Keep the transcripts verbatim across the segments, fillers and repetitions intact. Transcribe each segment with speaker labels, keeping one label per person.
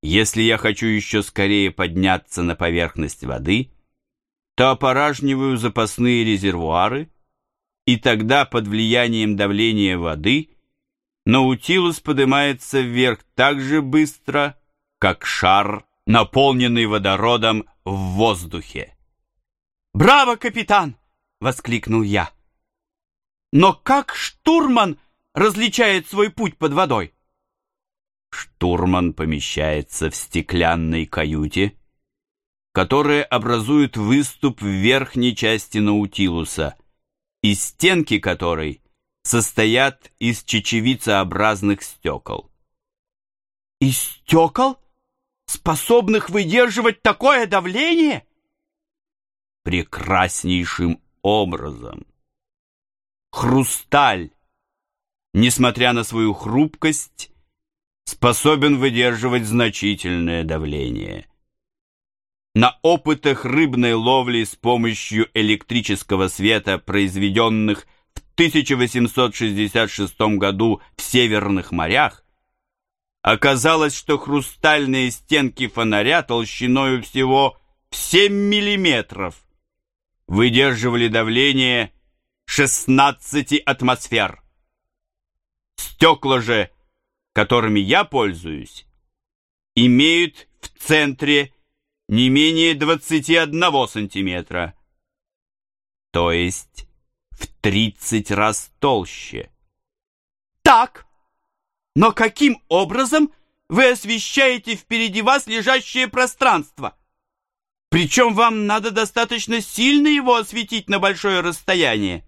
Speaker 1: Если я хочу еще скорее подняться на поверхность воды, то опоражниваю запасные резервуары, и тогда под влиянием давления воды Наутилус поднимается вверх так же быстро, как шар, наполненный водородом в воздухе.
Speaker 2: «Браво, капитан!» — воскликнул я. «Но как штурман различает свой путь под водой?»
Speaker 1: Штурман помещается в стеклянной каюте, которая образует выступ в верхней части Наутилуса, и стенки которой состоят из чечевицеобразных стекол.
Speaker 2: Из стекол, способных выдерживать такое давление?
Speaker 1: Прекраснейшим образом. Хрусталь, несмотря на свою хрупкость, способен выдерживать значительное давление. На опытах рыбной ловли с помощью электрического света, произведенных в тысяча восемьсот шестьдесят шестом году в Северных морях, оказалось, что хрустальные стенки фонаря толщиною всего в семь миллиметров выдерживали давление шестнадцати атмосфер. Стекла же, которыми я пользуюсь, имеют в центре не менее двадцати одного сантиметра, то есть в тридцать раз толще.
Speaker 2: Так, но каким образом вы освещаете впереди вас лежащее пространство? Причем вам надо достаточно сильно его осветить на большое расстояние.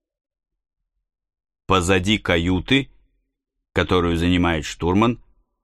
Speaker 1: Позади каюты, которую занимает штурман,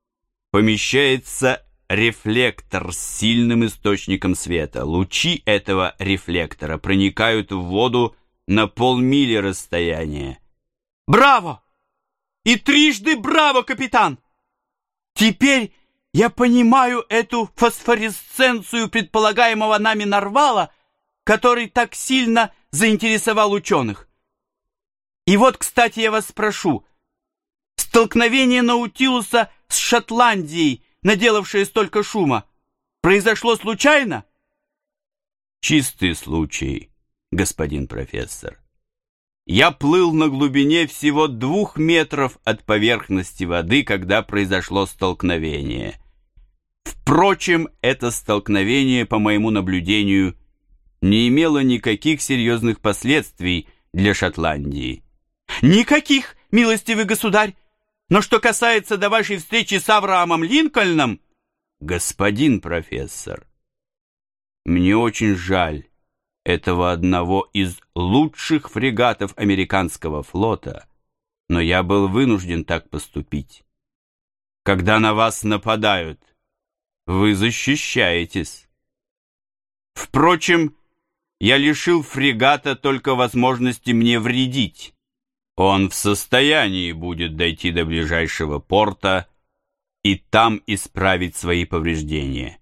Speaker 1: помещается рефлектор с сильным источником света. Лучи этого рефлектора проникают в воду на полмили расстояния.
Speaker 2: Браво! И трижды браво, капитан! Теперь я понимаю эту фосфоресценцию предполагаемого нами нарвала, который так сильно заинтересовал ученых. И вот, кстати, я вас спрошу, столкновение Наутилуса с Шотландией, наделавшее столько шума, произошло случайно?
Speaker 1: Чистый случай, господин профессор. Я плыл на глубине всего двух метров от поверхности воды, когда произошло столкновение. Впрочем, это столкновение, по моему наблюдению, не имело никаких серьезных последствий для Шотландии.
Speaker 2: Никаких, милостивый государь. Но что касается до вашей встречи с Авраамом Линкольном...
Speaker 1: Господин профессор, мне очень жаль этого одного из лучших фрегатов американского флота, но я был вынужден так поступить. Когда на вас нападают, вы защищаетесь. Впрочем, я лишил фрегата только возможности мне вредить. Он в состоянии будет дойти до ближайшего порта и там исправить свои повреждения.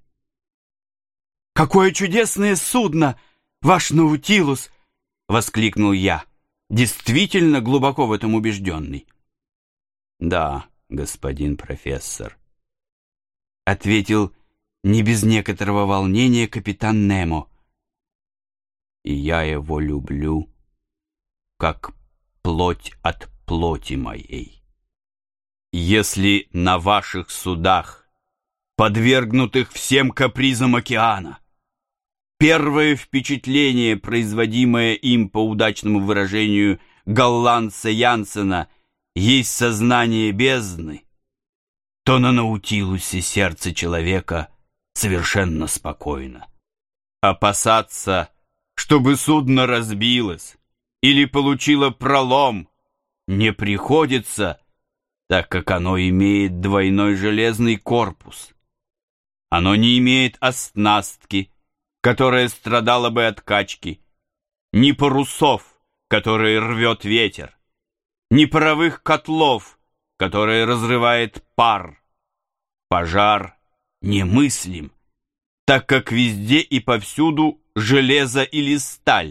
Speaker 2: «Какое чудесное судно, ваш Наутилус!» — воскликнул я, действительно глубоко в этом убежденный.
Speaker 1: «Да, господин профессор»,
Speaker 2: — ответил не без некоторого волнения капитан Немо.
Speaker 1: «И я его люблю, как плоть от плоти моей. Если на ваших судах, подвергнутых всем капризам океана, первое впечатление, производимое им, по удачному выражению голландца Янсена, есть сознание бездны, то на Наутилусе сердце человека совершенно спокойно. Опасаться, чтобы судно разбилось или получило пролом, не приходится, так как оно имеет двойной железный корпус. Оно не имеет оснастки, которая страдала бы от качки, ни парусов, которые рвет ветер, ни паровых котлов, которые разрывает пар. Пожар немыслим, так как везде и повсюду железо или сталь.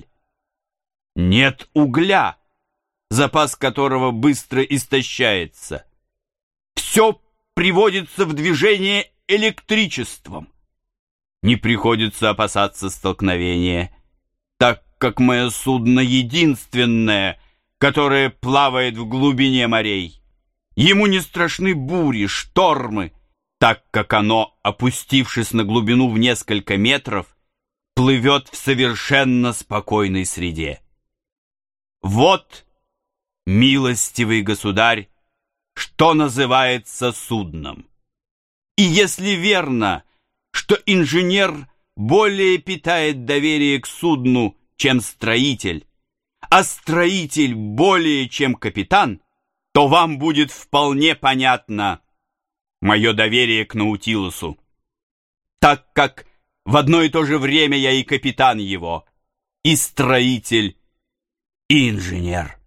Speaker 1: Нет угля, запас которого быстро истощается. Все приводится в движение
Speaker 2: электричеством. Не приходится опасаться столкновения, так как мое судно единственное, которое плавает в глубине морей. Ему не страшны бури, штормы, так как оно, опустившись на глубину в несколько метров, плывет в совершенно спокойной среде. Вот, милостивый государь, что называется судном. И если верно, что инженер более питает доверие к судну, чем строитель, а строитель более, чем капитан, то вам будет вполне понятно мое доверие к Наутилусу, так как в одно и то же время я и капитан его, и строитель, и инженер.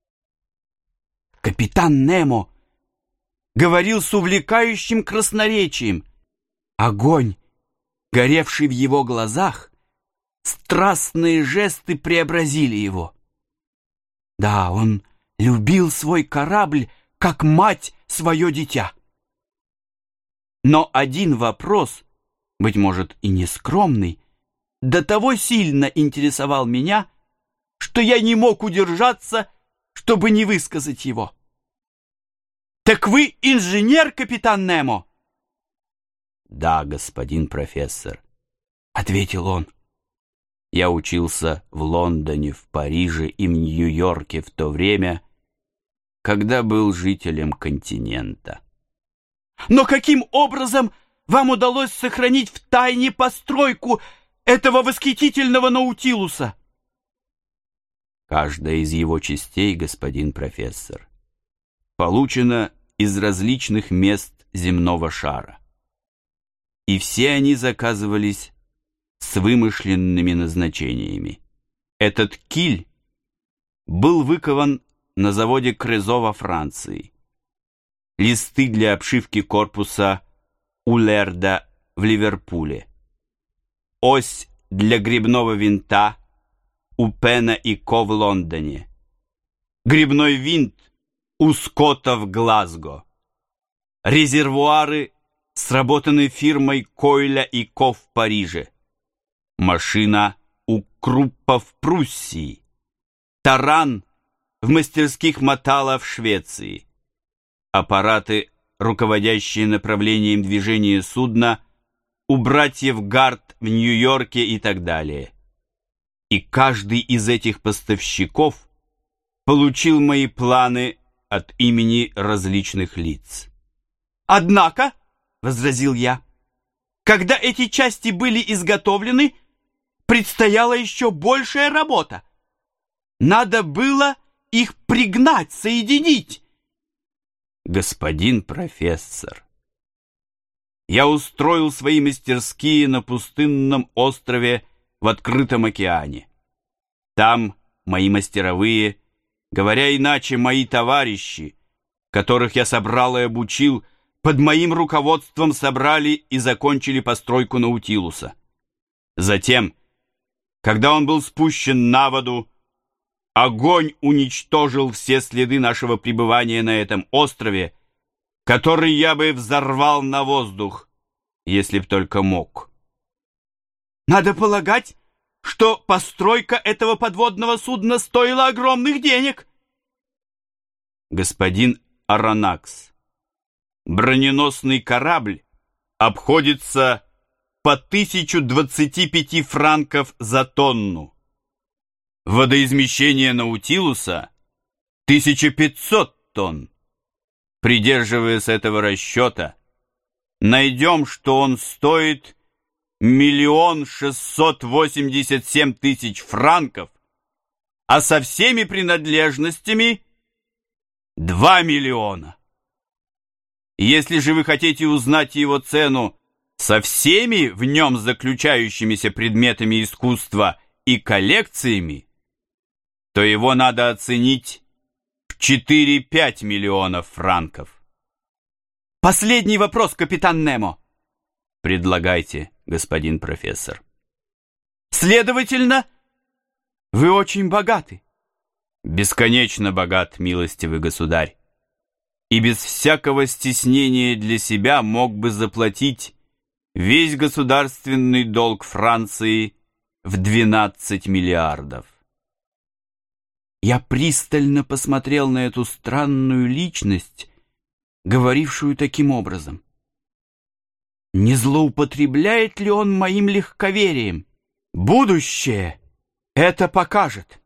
Speaker 2: Капитан Немо говорил с увлекающим красноречием. Огонь, горевший в его глазах, страстные жесты преобразили его. Да, он любил свой корабль, как мать свое дитя. Но один вопрос, быть может, и нескромный, до того сильно интересовал меня, что я не мог удержаться, чтобы не высказать его. «Так вы инженер, капитан Немо?» «Да, господин профессор», — ответил он. «Я учился в Лондоне, в Париже и в Нью-Йорке в то время, когда был жителем континента». «Но каким образом вам удалось сохранить в тайне постройку этого восхитительного Наутилуса?» «Каждая из его частей, господин профессор, получена из различных мест земного шара. И все они заказывались с вымышленными назначениями. Этот киль был выкован на заводе Крезо во Франции. Листы для обшивки корпуса у Лерда в Ливерпуле. Ось для гребного винта у Пена и Ко в Лондоне. Гребной винт у Скотта в Глазго. Резервуары сработаны фирмой Койля и Ко в Париже. Машина у Круппа в Пруссии. Таран в мастерских Мотала в Швеции. Аппараты, руководящие направлением движения судна, у братьев Гарт в Нью-Йорке и так далее. И каждый из этих поставщиков получил мои планы от имени различных лиц. «Однако, — возразил я, — когда эти части были изготовлены, предстояла еще большая работа. Надо было их пригнать, соединить». «Господин профессор, я устроил свои мастерские на пустынном острове в открытом океане. Там мои мастеровые, говоря иначе, мои товарищи, которых я собрал и обучил, под моим руководством собрали и закончили постройку Наутилуса. Затем, когда он был спущен на воду, огонь уничтожил все следы нашего пребывания на этом острове, который я бы взорвал на воздух, если б только мог. Надо полагать, что постройка этого подводного судна стоила огромных денег. Господин Аронакс, броненосный корабль обходится по тысячу двадцати пяти франков за тонну. Водоизмещение Наутилуса — тысяча пятьсот тонн. Придерживаясь этого расчета, найдем, что он стоит миллион шестьсот восемьдесят семь тысяч франков, а со всеми принадлежностями два миллиона. Если же вы хотите узнать его цену со всеми в нем заключающимися предметами искусства и коллекциями, то его надо оценить в четыре-пять миллионов франков. Последний вопрос, капитан Немо. Предлагайте, господин профессор. Следовательно, вы очень богаты. Бесконечно богат, милостивый государь.
Speaker 1: и без всякого стеснения для себя мог бы заплатить весь государственный долг Франции в двенадцать миллиардов.
Speaker 2: Я пристально посмотрел на эту странную личность, говорившую таким образом. Не злоупотребляет ли он моим легковерием? Будущее это покажет.